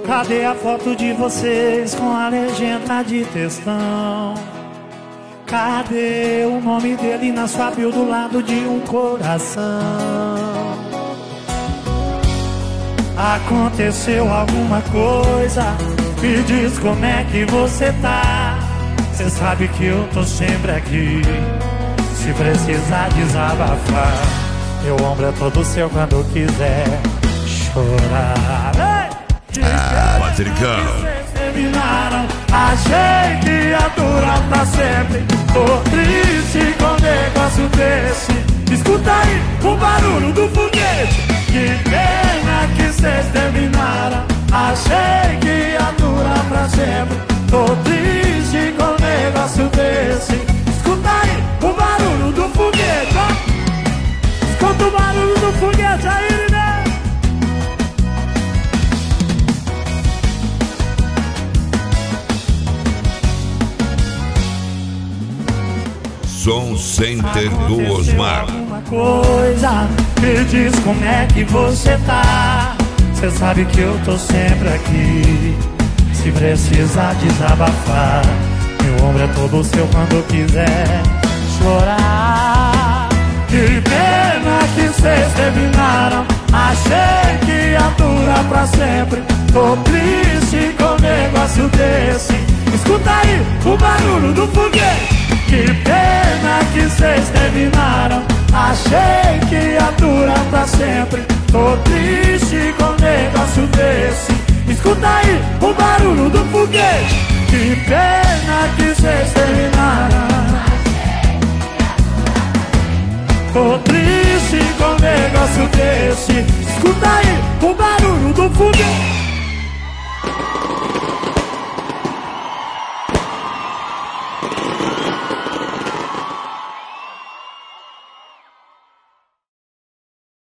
Cadê a foto de vocês com a legenda de textão? Cadê o nome dele na sua bio do lado de um coração? Aconteceu alguma coisa? Me diz como é que você tá. Cê sabe que eu tô sempre aqui, se precisar desabafar. Meu ombro é todo seu quando quiser chorar. Patricão. Terminaram, achei que ia durar pra sempre. Tô triste com um negócio desse. Escuta aí o barulho do foguete. Que pena que cês terminaram, achei que ia durar pra sempre. Tô triste com um negócio desse. Escuta aí o barulho do foguete, ó. Escuta o barulho do foguete aí, né? Som Center do Osmar. Alguma coisa, me diz como é que você tá. Cê sabe que eu tô sempre aqui, se precisar desabafar. Meu ombro é todo seu quando quiser chorar. Que pena que cês terminaram, achei que ia durar pra sempre. Tô triste com um negócio desse. Escuta aí o barulho do foguete. Que pena que cês terminaram, achei que ia durar pra sempre. Tô triste com um negócio desse. Escuta aí o barulho do foguete. Que pena que cês terminaram, tô triste com um negócio desse. Escuta aí o barulho